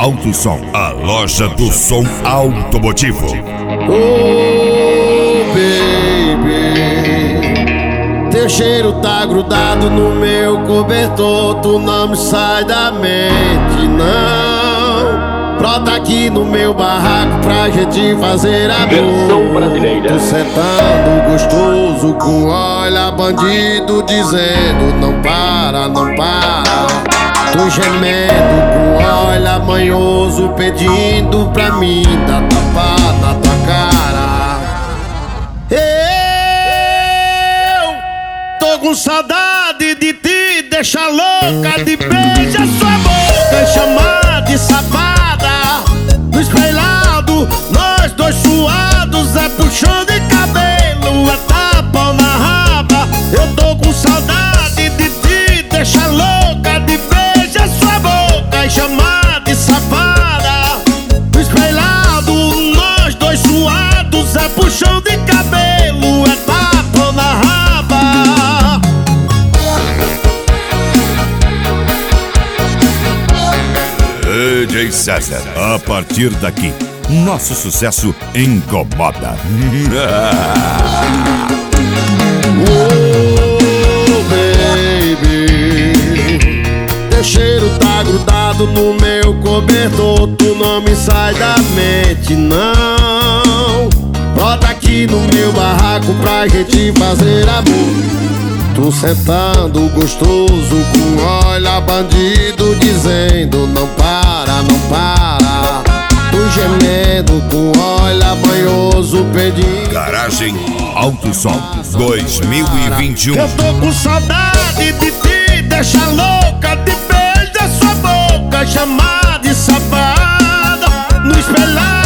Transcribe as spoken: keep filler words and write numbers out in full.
Alto Som, a loja do som automotivo. Oh, baby, teu cheiro tá grudado no meu cobertor. Tu não me sai da mente, não. Brota aqui no meu barraco pra gente fazer amor. Versão brasileira. Tu sentando gostoso com olha bandido dizendo não para, não para. Tu gemendo com olha manhoso pedindo pra mim dar tapa na tua cara. Eu tô com saudade de te deixar louca, de beijar sua boca e chamar de safada. No espelhado, nós dois suados, é puxão de cabelo, é tapa na raba. Eu tô com saudade de te deixar louca, de beijar sua boca e chamar de safada. No espelhado, nós dois suados, é puxão de cabelo, é tapa na raba. D J César, a partir daqui, nosso sucesso incomoda. Oh, baby, teu cheiro tá grudado no meu cobertor. Tu não me sai da mente, não. Brota aqui no meu barraco pra gente fazer amor. Tu sentando gostoso com olha bandido dizendo não para, não para. Tu gemendo com olha banhoso pedindo. Garagem Alto Som dois mil e vinte e um. Eu tô com saudade de te deixar louca, de beijar sua boca, chamar de safada. No espelhado